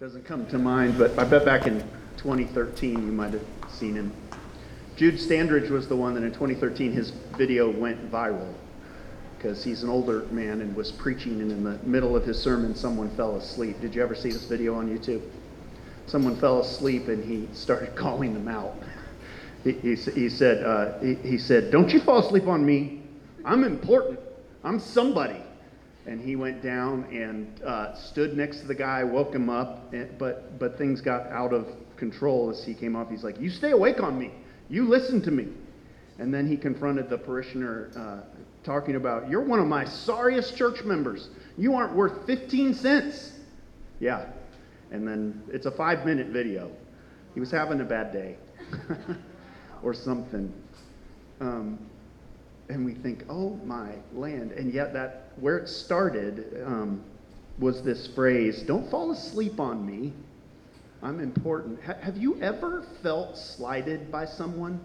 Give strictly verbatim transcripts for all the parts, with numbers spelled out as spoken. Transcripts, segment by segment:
doesn't come to mind, but I bet back in twenty thirteen you might have seen him. Jude Standridge was the one that in twenty thirteen his video went viral because he's an older man and was preaching, and in the middle of his sermon someone fell asleep. Did you ever see this video on YouTube? Someone fell asleep and he started calling them out. He, he, he said, uh, he, he said, "Don't you fall asleep on me. I'm important. I'm somebody." And he went down and uh, stood next to the guy, woke him up, and, but but things got out of control as he came up. He's like, "You stay awake on me. You listen to me." And then he confronted the parishioner, uh, talking about, "You're one of my sorriest church members. You aren't worth fifteen cents. Yeah. And then it's a five-minute video. He was having a bad day or something. Um, and we think, oh my land. And yet that where it started um, was this phrase, "Don't fall asleep on me. I'm important." Ha- have you ever felt slighted by someone?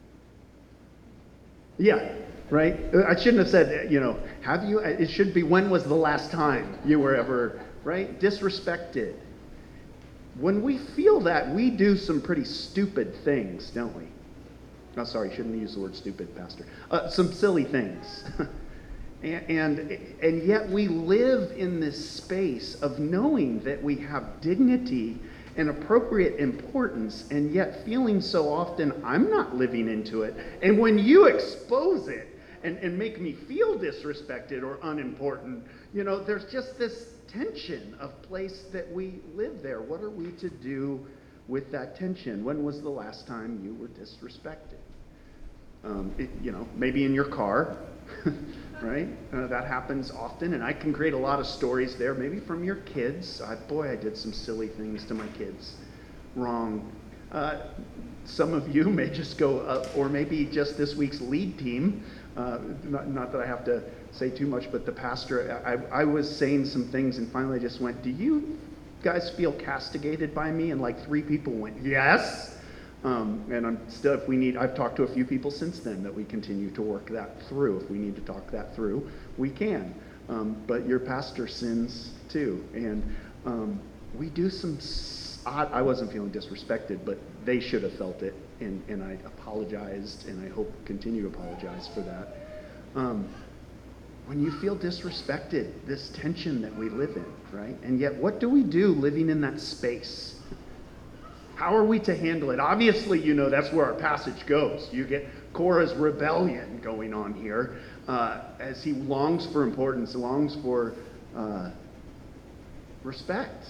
Yeah, right? I shouldn't have said, you know, have you? It should be, when was the last time you were ever, right? Disrespected. When we feel that, we do some pretty stupid things, don't we? Oh, sorry, shouldn't use the word stupid, Pastor. Uh, some silly things. and, and and yet we live in this space of knowing that we have dignity and appropriate importance, and yet feeling so often, I'm not living into it. And when you expose it and, and make me feel disrespected or unimportant, you know, there's just this tension of place that we live there. What are we to do with that tension? When was the last time you were disrespected? Um, it, you know, maybe in your car, right? Uh, that happens often, and I can create a lot of stories there. Maybe from your kids. I, boy, I did some silly things to my kids. Wrong. Uh, some of you may just go up, or maybe just this week's lead team. Uh, not, not that I have to say too much, but the pastor, I, I was saying some things, and finally I just went, "Do you guys feel castigated by me?" And like three people went, "Yes." Um, and I'm still, if we need, I've talked to a few people since then that we continue to work that through. If we need to talk that through, we can. Um, but your pastor sins too. And um, we do some, odd, I wasn't feeling disrespected, but they should have felt it. And, and I apologized, and I hope continue to apologize for that. Um, when you feel disrespected, this tension that we live in, right? And yet, what do we do living in that space? How are we to handle it? Obviously, you know, that's where our passage goes. You get Korah's rebellion going on here uh, as he longs for importance, longs for uh, respect.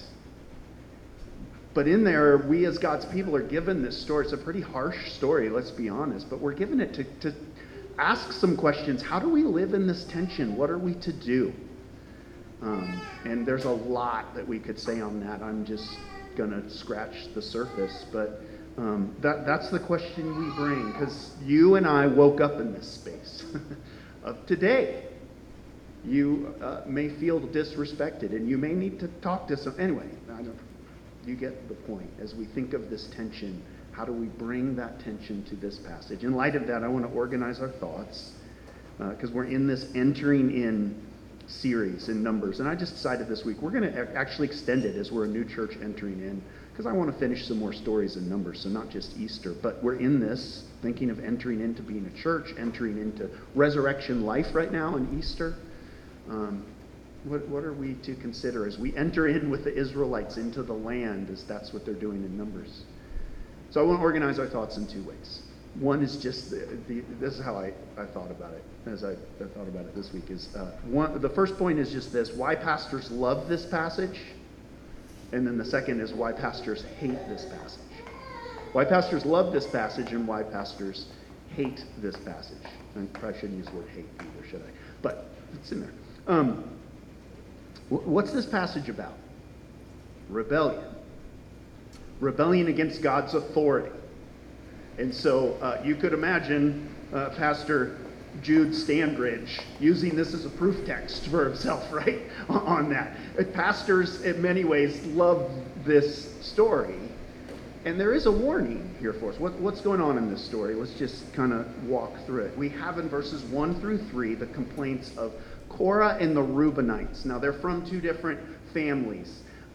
But in there, we as God's people are given this story. It's a pretty harsh story, let's be honest, but we're given it to, to ask some questions. How do we live in this tension? What are we to do? Um, and there's a lot that we could say on that. I'm just going to scratch the surface, but um, that that's the question we bring, because you and I woke up in this space of today. You uh, may feel disrespected, and you may need to talk to some. Anyway, I don't, you get the point. As we think of this tension, how do we bring that tension to this passage? In light of that, I want to organize our thoughts, because uh, we're in this entering in series in Numbers, and I just decided this week we're going to actually extend it as we're a new church entering in, because I want to finish some more stories in Numbers, so not just Easter, but we're in this thinking of entering into being a church, entering into resurrection life right now in Easter. Um, what, what are we to consider as we enter in with the Israelites into the land, as that's what they're doing in Numbers? So I want to organize our thoughts in two ways. One is just, the, the, this is how I, I thought about it, as I, I thought about it this week, is uh, one, the first point is just this: why pastors love this passage, and then the second is why pastors hate this passage. Why pastors love this passage and why pastors hate this passage. I probably shouldn't use the word hate either, should I? But it's in there. Um, what's this passage about? Rebellion. Rebellion against God's authority. And so uh, you could imagine uh, Pastor Jude Standridge using this as a proof text for himself, right, on that. Uh, pastors, in many ways, love this story. And there is a warning here for us. What, what's going on in this story? Let's just kind of walk through it. We have in verses one through three the complaints of Korah and the Reubenites. Now, they're from two different families.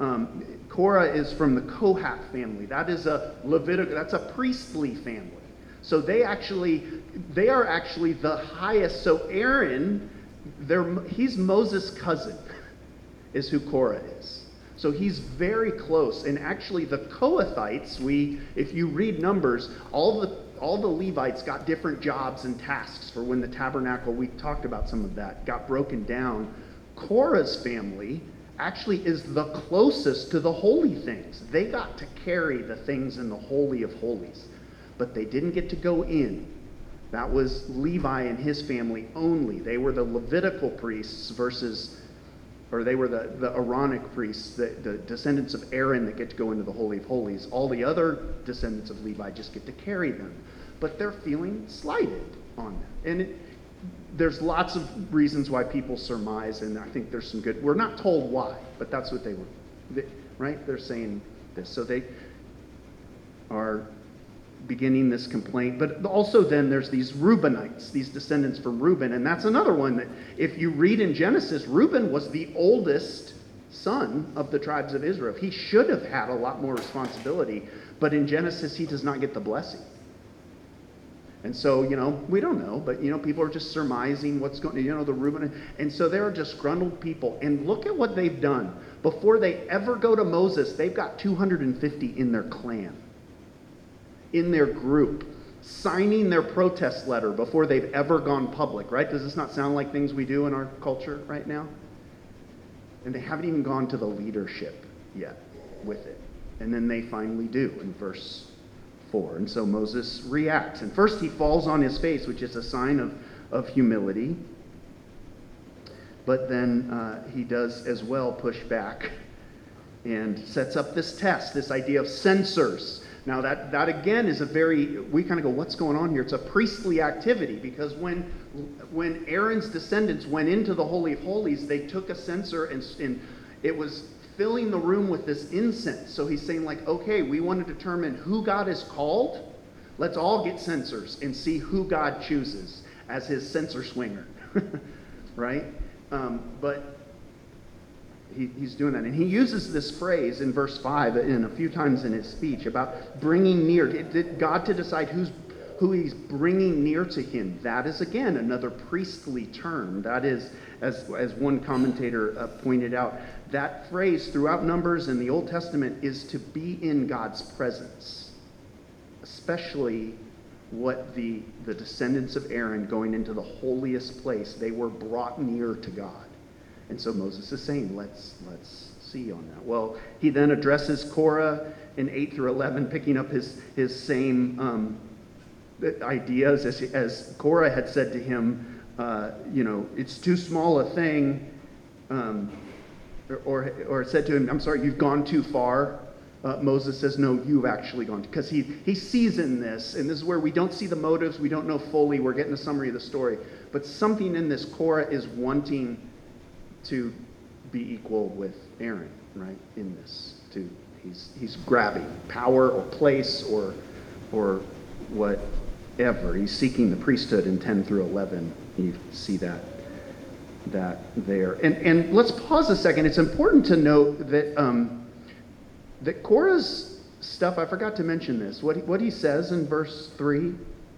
Um, Korah is from the Kohath family. That is a Levitical, that's a priestly family. So they actually, they are actually the highest. So Aaron, they're, he's Moses' cousin, is who Korah is. So he's very close. And actually the Kohathites, we, if you read Numbers, all the all the Levites got different jobs and tasks for when the tabernacle, we talked about some of that, got broken down. Korah's family actually is the closest to the holy things. They got to carry the things in the Holy of Holies, but they didn't get to go in. That was Levi and his family only. They were the Levitical priests versus, or they were the, the Aaronic priests, the, the descendants of Aaron that get to go into the Holy of Holies. All the other descendants of Levi just get to carry them. But they're feeling slighted on them. And it, there's lots of reasons why people surmise, and I think there's some good, we're not told why, but that's what they were, they, right? They're saying this. So they are beginning this complaint. But also then there's these Reubenites, these descendants from Reuben, and that's another one that if you read in Genesis, Reuben was the oldest son of the tribes of Israel. He should have had a lot more responsibility, but in Genesis he does not get the blessing. And so, you know, we don't know, but, you know, people are just surmising what's going on, you know, the Reuben. And so they're disgruntled people. And look at what they've done. Before they ever go to Moses, they've got two hundred fifty in their clan, in their group, signing their protest letter before they've ever gone public, right? Does this not sound like things we do in our culture right now? And they haven't even gone to the leadership yet with it. And then they finally do in verse four. And so Moses reacts. And first he falls on his face, which is a sign of, of humility. But then uh, he does as well push back and sets up this test, this idea of censers. Now that, that again is a very, we kind of go, what's going on here? It's a priestly activity, because when when Aaron's descendants went into the Holy of Holies, they took a censer and, and it was filling the room with this incense. So he's saying like, okay, we want to determine who God has called. Let's all get censers and see who God chooses as his censer swinger, right? Um, but he, he's doing that. And he uses this phrase in verse five and a few times in his speech about bringing near, God to decide who's who he's bringing near to him. That is, again, another priestly term. That is, as, as one commentator uh, pointed out, that phrase throughout Numbers in the Old Testament is to be in God's presence, especially what the, the descendants of Aaron going into the holiest place, they were brought near to God. And so Moses is saying, let's, let's see on that. Well, he then addresses Korah in eight through eleven, picking up his, his same um, ideas as, as Korah had said to him, uh, you know, it's too small a thing, um, or, or said to him, I'm sorry, you've gone too far. Uh, Moses says, no, you've actually gone, because he, he sees in this, and this is where we don't see the motives, we don't know fully, we're getting a summary of the story, but something in this, Korah is wanting to be equal with Aaron, right, in this, to, he's, he's grabbing power or place or, or whatever. He's seeking the priesthood in ten through eleven. You see that that there. And and let's pause a second. It's important to note that um, that Korah's stuff, I forgot to mention this. What he, what he says in verse three,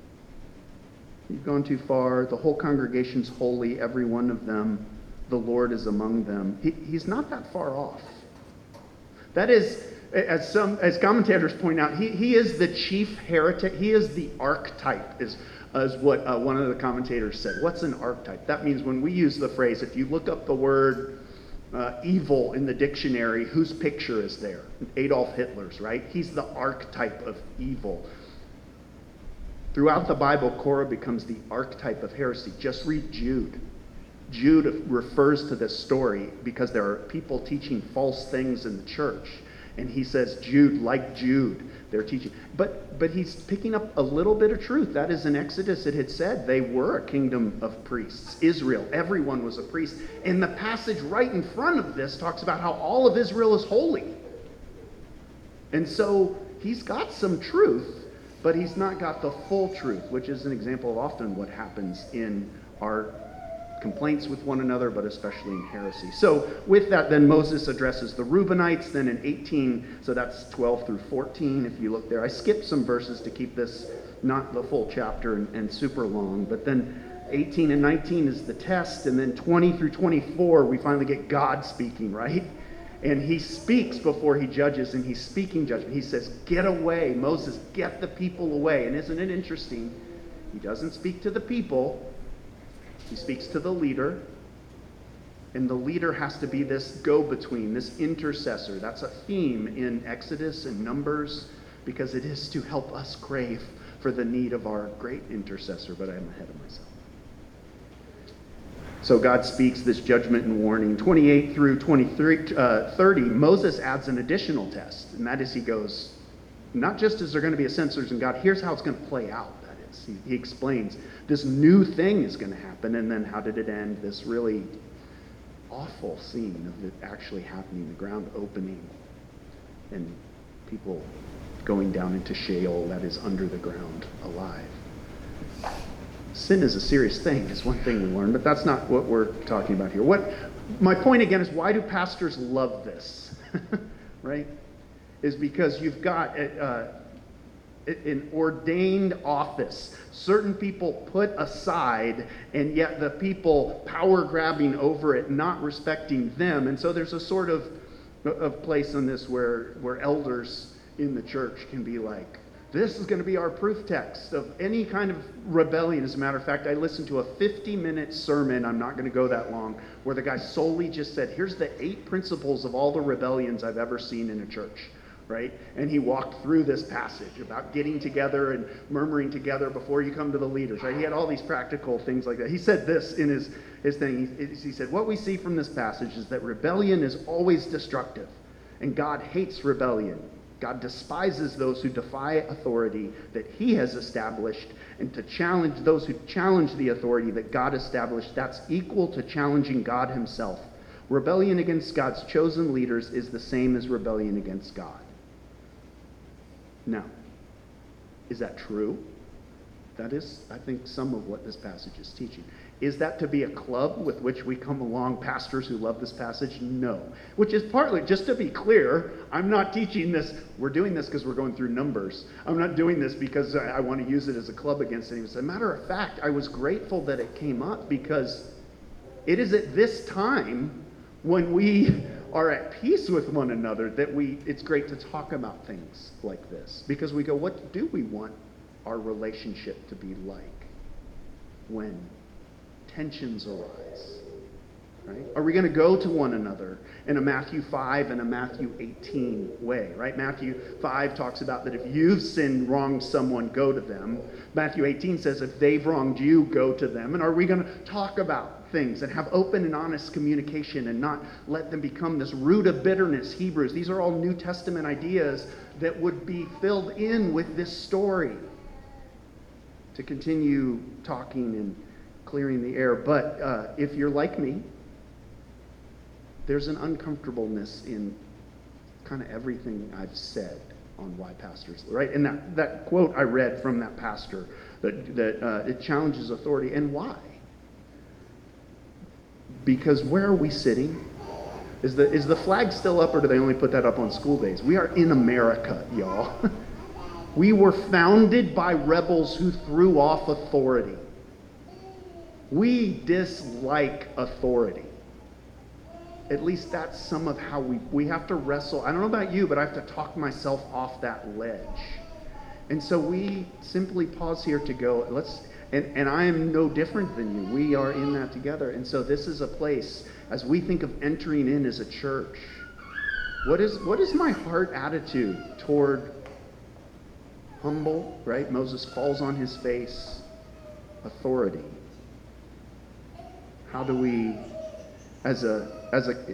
you've gone too far. The whole congregation's holy, every one of them. The Lord is among them. He, he's not that far off. That is, as some as commentators point out, he, he is the chief heretic. He is the archetype, is, is what uh, one of the commentators said. What's an archetype? That means when we use the phrase, if you look up the word uh, evil in the dictionary, whose picture is there? Adolf Hitler's, right? He's the archetype of evil. Throughout the Bible, Korah becomes the archetype of heresy. Just read Jude. Jude refers to this story because there are people teaching false things in the church. And he says, Jude, like Jude, they're teaching. But but he's picking up a little bit of truth. That is, in Exodus, it had said they were a kingdom of priests. Israel, everyone was a priest. And the passage right in front of this talks about how all of Israel is holy. And so he's got some truth, but he's not got the full truth, which is an example of often what happens in our complaints with one another, but especially in heresy. So with that, then Moses addresses the Reubenites, then in eighteen, so that's twelve through fourteen, if you look there. I skipped some verses to keep this not the full chapter and, and super long, but then eighteen and nineteen is the test, and then twenty through twenty-four, we finally get God speaking, right? And he speaks before he judges, and he's speaking judgment. He says, get away, Moses, get the people away. And isn't it interesting? He doesn't speak to the people. He speaks to the leader. And the leader has to be this go-between, this intercessor. That's a theme in Exodus and Numbers, because it is to help us crave for the need of our great intercessor. But I am ahead of myself. So God speaks this judgment and warning. twenty-eight through twenty-three, uh, thirty, Moses adds an additional test. And that is he goes, not just is there going to be a censors in God, here's how it's going to play out. That is, he, he explains this new thing is going to happen. And then how did it end? This really awful scene of it actually happening, the ground opening and people going down into Sheol, that is under the ground, alive. Sin is a serious thing, is one thing we learn, but that's not what we're talking about here. What my point again is, why do pastors love this? Right? Is because you've got uh, an ordained office. Certain people put aside, and yet the people power grabbing over it, not respecting them. And so there's a sort of, of place in this where, where elders in the church can be like, this is going to be our proof text of any kind of rebellion. As a matter of fact, I listened to a fifty-minute sermon, I'm not going to go that long, where the guy solely just said, here's the eight principles of all the rebellions I've ever seen in a church, right? And he walked through this passage about getting together and murmuring together before you come to the leaders, right? He had all these practical things like that. He said this in his, his thing. He, he said, what we see from this passage is that rebellion is always destructive, and God hates rebellion. God despises those who defy authority that he has established, and to challenge those who challenge the authority that God established, that's equal to challenging God himself. Rebellion against God's chosen leaders is the same as rebellion against God. Now, is that true? That is, I think, some of what this passage is teaching. Is that to be a club with which we come along, pastors who love this passage? No. Which is partly, just to be clear, I'm not teaching this, we're doing this because we're going through Numbers. I'm not doing this because I, I want to use it as a club against anyone. As a matter of fact, I was grateful that it came up, because it is at this time when we are at peace with one another that we, it's great to talk about things like this. Because we go, what do we want our relationship to be like when tensions arise, right? Are we going to go to one another in a Matthew five and a Matthew eighteen way, right? Matthew five talks about that if you've sinned, wronged someone, go to them. Matthew eighteen says if they've wronged you, go to them. And are we going to talk about things and have open and honest communication and not let them become this root of bitterness? Hebrews, these are all New Testament ideas that would be filled in with this story to continue talking and clearing the air. But uh, if you're like me, there's an uncomfortableness in kind of everything I've said on why pastors, right? And that, that quote I read from that pastor, that, that uh, it challenges authority. And why? Because where are we sitting? Is the, is the flag still up, or do they only put that up on school days? We are in America, y'all. We were founded by rebels who threw off authority. We dislike authority. At least that's some of how we, we have to wrestle. I don't know about you, but I have to talk myself off that ledge. And so we simply pause here to go, let's, and, and I am no different than you. We are in that together. And so this is a place, as we think of entering in as a church, what is, what is my heart attitude toward humble, right? Moses falls on his face, authority. How do we, as a as a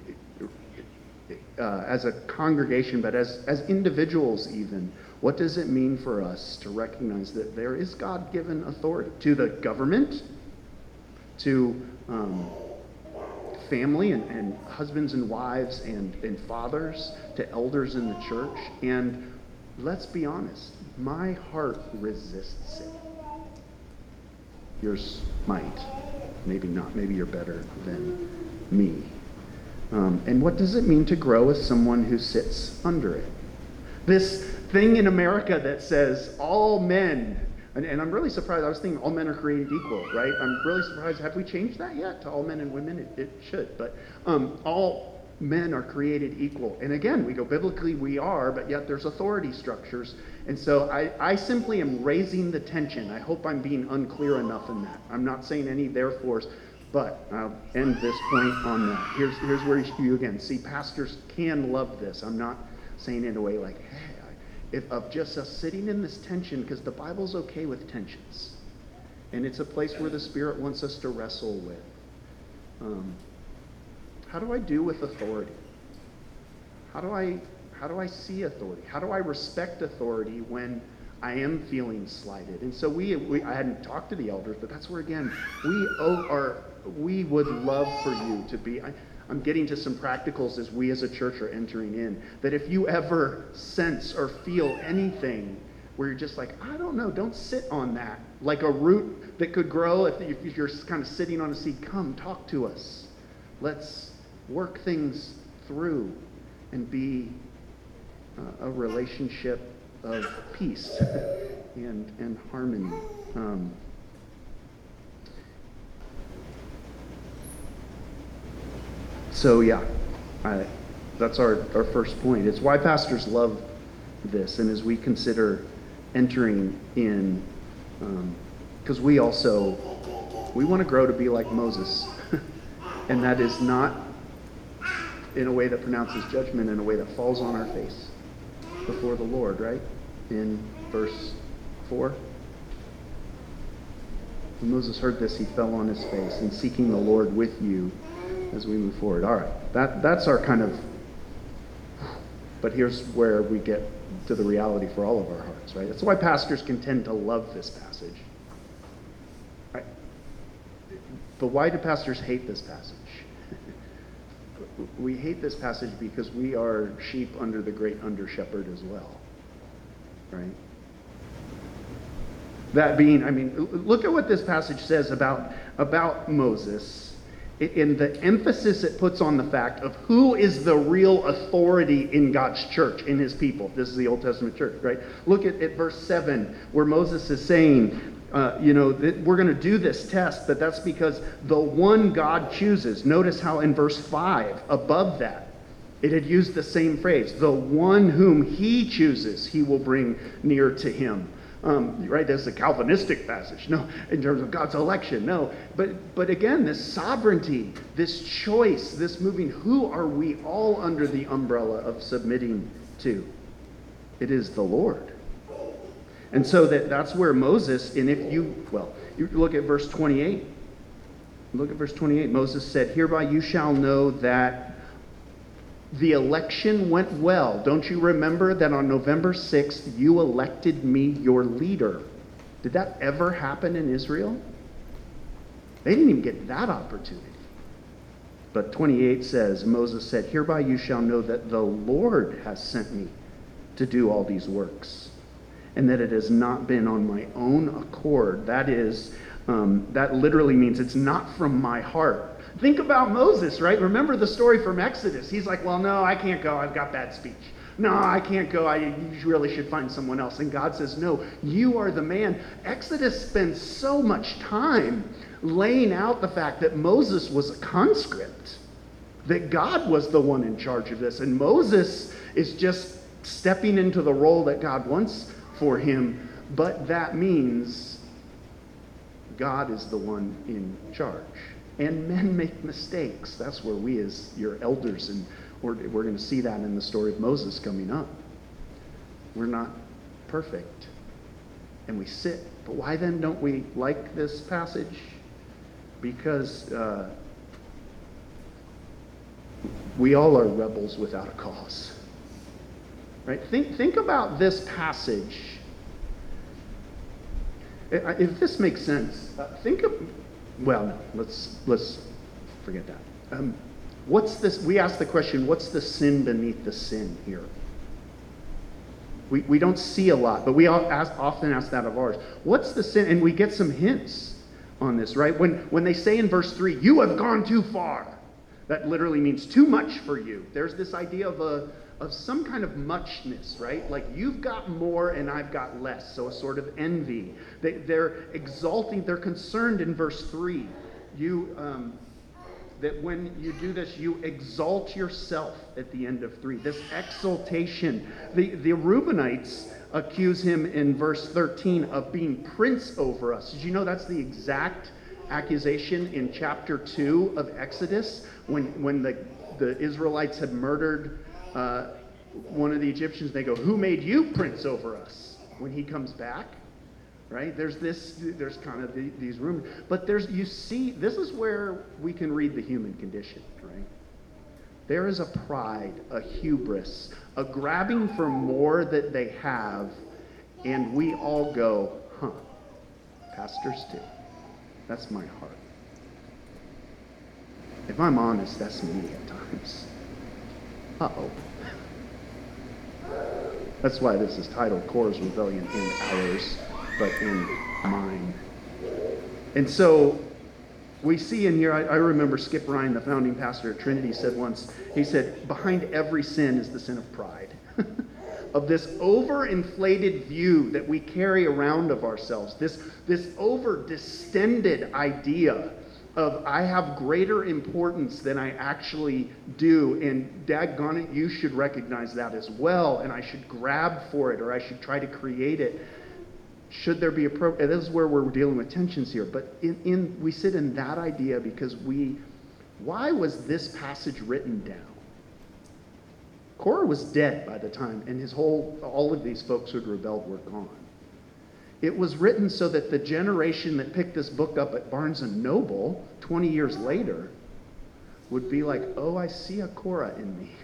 uh, as a congregation, but as as individuals even, what does it mean for us to recognize that there is God-given authority to the government, to um, family and, and husbands and wives and, and fathers, to elders in the church? And let's be honest, my heart resists it. Yours might. maybe not. Maybe you're better than me. Um, and what does it mean to grow as someone who sits under it? This thing in America that says all men, and, and I'm really surprised, I was thinking all men are created equal, right? I'm really surprised, have we changed that yet to all men and women? It, it should, but um, all men are created equal. And again, we go biblically, we are, but yet there's authority structures. And so I, I simply am raising the tension. I hope I'm being unclear enough in that. I'm not saying any therefores, but I'll end this point on that. Here's, here's where you again see pastors can love this. I'm not saying it in a way like, hey, if, of just us sitting in this tension, because the Bible's okay with tensions. And it's a place where the Spirit wants us to wrestle with. Um, how do I do with authority? How do I how do I see authority? How do I respect authority when I am feeling slighted? And so we, we I hadn't talked to the elders, but that's where again we owe our we would love for you to be. I, I'm getting to some practicals as we as a church are entering in. That if you ever sense or feel anything where you're just like, I don't know, don't sit on that. Like a root that could grow if, if you're kind of sitting on a seed, come talk to us. Let's work things through and be uh, a relationship of peace and, and harmony. Um, So yeah, I, that's our, our first point. It's why pastors love this. And as we consider entering in, because um, we also, we want to grow to be like Moses. And that is not in a way that pronounces judgment, in a way that falls on our face before the Lord, right? In verse four. When Moses heard this, he fell on his face, and seeking the Lord with you as we move forward. All right, that that's our kind of, but here's where we get to the reality for all of our hearts, right? That's why pastors can tend to love this passage. Right? But why do pastors hate this passage? We hate this passage because we are sheep under the great under-shepherd as well, right? That being, I mean, look at what this passage says about, about Moses. In the emphasis it puts on the fact of who is the real authority in God's church, in his people. This is the Old Testament church, right? Look at, at verse seven, where Moses is saying, uh, you know, that we're going to do this test, but that's because the one God chooses. Notice how in verse five, above that, it had used the same phrase. The one whom he chooses, he will bring near to him. Um, right, that's a Calvinistic passage, no, in terms of God's election, no. But but again, this sovereignty, this choice, this moving, who are we all under the umbrella of submitting to? It is the Lord. And so that, that's where Moses, and if you, well, you look at verse twenty-eight. Look at verse twenty-eight. Moses said, hereby you shall know that the election went well. Don't you remember that on November sixth, you elected me your leader? Did that ever happen in Israel? They didn't even get that opportunity. But twenty-eight says, Moses said, hereby you shall know that the Lord has sent me to do all these works, and that it has not been on my own accord. That is, um, that literally means it's not from my heart. Think about Moses, right? Remember the story from Exodus. He's like, well, no, I can't go. I've got bad speech. No, I can't go. I you really should find someone else. And God says, no, you are the man. Exodus spends so much time laying out the fact that Moses was a conscript, that God was the one in charge of this. And Moses is just stepping into the role that God wants for him. But that means God is the one in charge. And men make mistakes. That's where we as your elders, and we're, we're going to see that in the story of Moses coming up. We're not perfect. And we sit. But why then don't we like this passage? Because uh, we all are rebels without a cause. Right? Think, think about this passage. If this makes sense, uh, think of... Well, no, let's let's forget that. Um, what's this? We ask the question, what's the sin beneath the sin here? We we don't see a lot, but we all ask, often ask that of ours. What's the sin? And we get some hints. on this, right? When, when they say in verse three, you have gone too far, that literally means too much for you. There's this idea of a of some kind of muchness, right? Like you've got more and I've got less. So a sort of envy. They, they're exalting, they're concerned in verse three. You, um, that when you do this, you exalt yourself at the end of three. This exaltation. The, the Reubenites accuse him in verse thirteen of being prince over us. Did you know that's the exact accusation in chapter two of Exodus when, when the, the Israelites had murdered uh, one of the Egyptians? They go, who made you prince over us? When he comes back, right? There's this, there's kind of the, these rumors. But there's, you see, this is where we can read the human condition, right? There is a pride, a hubris, a grabbing for more that they have, and we all go, huh, pastors too. That's my heart. If I'm honest, that's me at times. Uh-oh. That's why this is titled Korah's Rebellion in Ours, but in Mine. And so we see in here, I, I remember Skip Ryan, the founding pastor at Trinity, said once, he said, behind every sin is the sin of pride. Of this overinflated view that we carry around of ourselves, this, this over-distended idea of I have greater importance than I actually do, and daggone it, you should recognize that as well, and I should grab for it, or I should try to create it. Should there be a pro? This is where we're dealing with tensions here, but in, in we sit in that idea because we, why was this passage written down? Korah was dead by the time, and his whole, all of these folks who had rebelled were gone. It was written so that the generation that picked this book up at Barnes and Noble twenty years later would be like, oh, I see a Korah in me.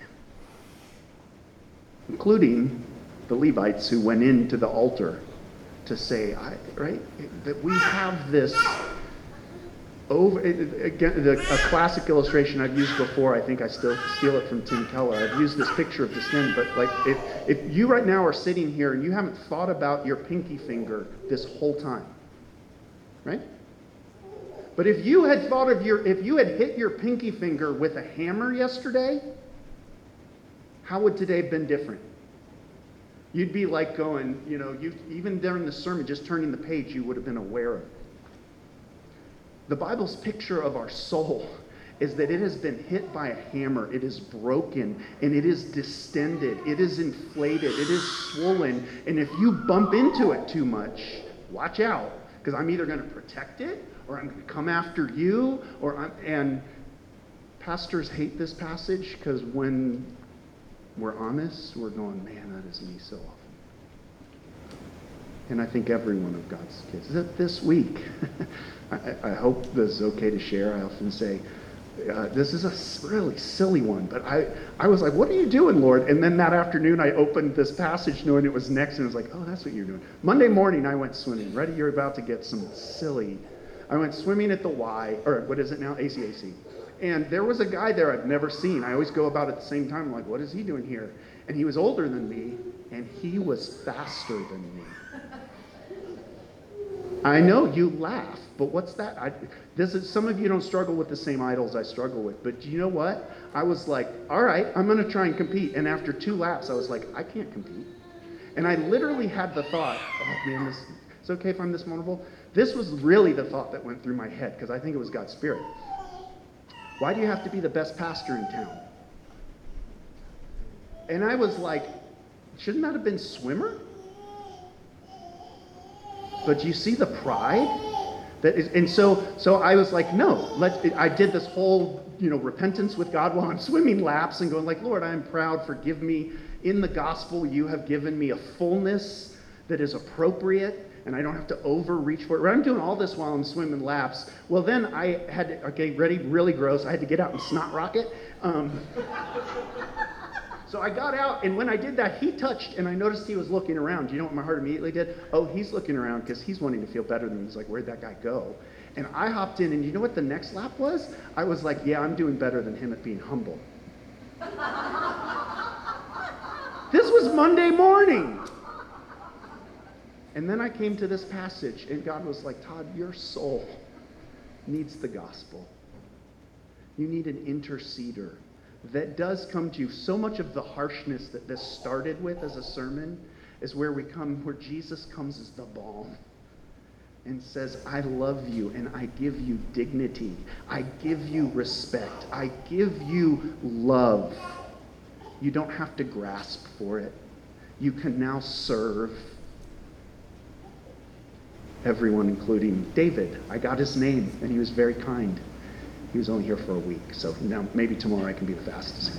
Including the Levites who went into the altar to say, I, right, that we have this over, again, the, a classic illustration I've used before, I think I still steal it from Tim Keller. I've used this picture of descent, but like if, if you right now are sitting here and you haven't thought about your pinky finger this whole time, right? But if you had thought of your, if you had hit your pinky finger with a hammer yesterday, how would today have been different? You'd be like going, you know, you even during the sermon, just turning the page, you would have been aware of it. The Bible's picture of our soul is that it has been hit by a hammer, it is broken, and it is distended, it is inflated, it is swollen, and if you bump into it too much, watch out, because I'm either going to protect it, or I'm going to come after you, or I'm, and pastors hate this passage, because when we're honest, we're going, man, that is me so often. And I think every one of God's kids. This week, I, I hope this is okay to share. I often say, uh, this is a really silly one, but I, I was like, what are you doing, Lord? And then that afternoon, I opened this passage knowing it was next, and it was like, oh, that's what you're doing. Monday morning, I went swimming. Ready? You're about to get some silly. I went swimming at the Y, or what is it now? A C A C. And there was a guy there I've never seen. I always go about at the same time. I'm like, what is he doing here? And he was older than me, and he was faster than me. I know you laugh, but what's that? I, this is, some of you don't struggle with the same idols I struggle with, but you know what? I was like, all right, I'm going to try and compete. And after two laps, I was like, I can't compete. And I literally had the thought, oh man, this, it's okay if I'm this vulnerable. This was really the thought that went through my head, because I think it was God's Spirit. Why do you have to be the best pastor in town? And I was like, shouldn't that have been swimmer? But you see the pride that is, and so so I was like, no. Let I did this whole you know repentance with God while I'm swimming laps and going like, Lord, I am proud. Forgive me. In the gospel, you have given me a fullness that is appropriate, and I don't have to overreach for it. I'm doing all this while I'm swimming laps. Well, then I had to, okay, ready, really gross. I had to get out and snot rocket. Um, So I got out, and when I did that, he touched, and I noticed he was looking around. Do you know what my heart immediately did? Oh, he's looking around because he's wanting to feel better than me. He's like, where'd that guy go? And I hopped in, and you know what the next lap was? I was like, yeah, I'm doing better than him at being humble. This was Monday morning. And then I came to this passage, and God was like, Todd, your soul needs the gospel. You need an interceder that does come to you. So much of the harshness that this started with as a sermon is where we come, where Jesus comes as the balm and says, I love you and I give you dignity. I give you respect. I give you love. You don't have to grasp for it. You can now serve everyone, including David. I got his name, and he was very kind. He was only here for a week, so now maybe tomorrow I can be the fastest.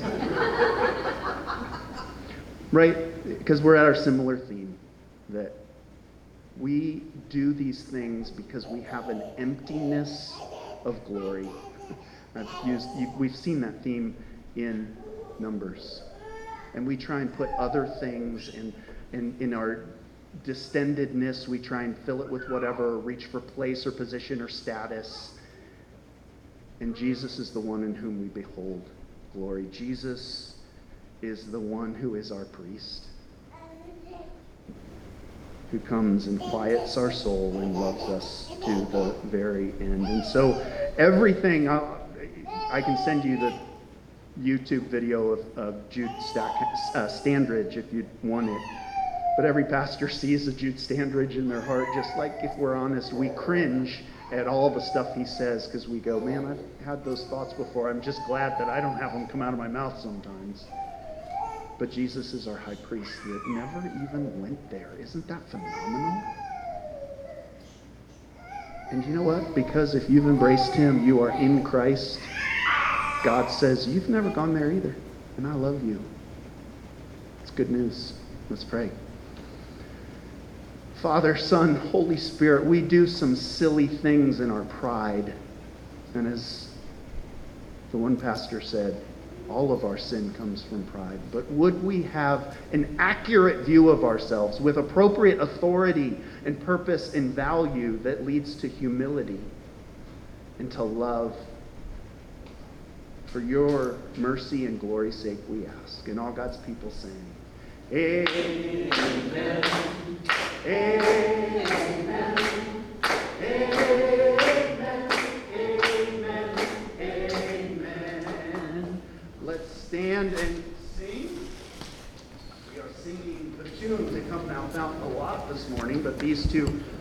Right? Because we're at our similar theme, that we do these things because we have an emptiness of glory. I've used, you, we've seen that theme in Numbers. And we try and put other things in, in, in our distendedness, we try and fill it with whatever, or reach for place or position or status. And Jesus is the one in whom we behold glory. Jesus is the one who is our priest, who comes and quiets our soul and loves us to the very end. And so everything, I'll, I can send you the YouTube video of, of Jude Stack, uh, Standridge if you want it. But every pastor sees a Jude Standridge in their heart, just like, if we're honest, we cringe at all the stuff he says because we go, man, I've had those thoughts before. I'm just glad that I don't have them come out of my mouth sometimes. But Jesus is our high priest that never even went there. Isn't that phenomenal? And you know what? Because if you've embraced him, you are in Christ. God says, you've never gone there either. And I love you. It's good news. Let's pray. Father, Son, Holy Spirit, we do some silly things in our pride. And as the one pastor said, all of our sin comes from pride. But would we have an accurate view of ourselves with appropriate authority and purpose and value that leads to humility and to love? For your mercy and glory's sake, we ask. And all God's people saying, Amen. Amen. Amen. Amen. Amen. Let's stand and sing. We are singing the tunes that come out, out a lot this morning, but these two